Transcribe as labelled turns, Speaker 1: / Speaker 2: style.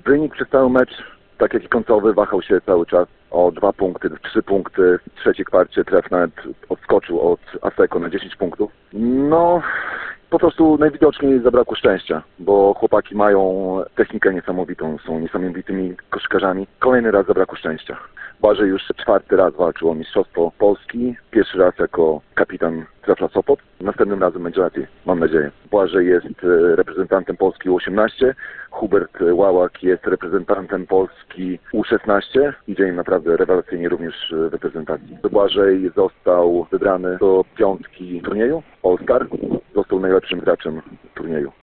Speaker 1: Wynik przez cały mecz, tak jak i końcowy, wahał się cały czas o 2 punkty, 3 punkty. W trzeciej kwarcie Tref nawet odskoczył od Asseco na 10 punktów. No, po prostu najwidoczniej zabrakło szczęścia, bo chłopaki mają technikę niesamowitą, są niesamowitymi koszykarzami. Kolejny raz zabrakło szczęścia. Błażej już 4. raz walczył o Mistrzostwo Polski, pierwszy raz jako kapitan Trefla Sopot. Następnym razem będzie lepiej, mam nadzieję. Błażej jest reprezentantem Polski U18, Hubert Łałak jest reprezentantem Polski U16. Idzie im naprawdę rewelacyjnie również w reprezentacji. Błażej został wybrany do 5. turnieju All Star, został najlepszym graczem turnieju.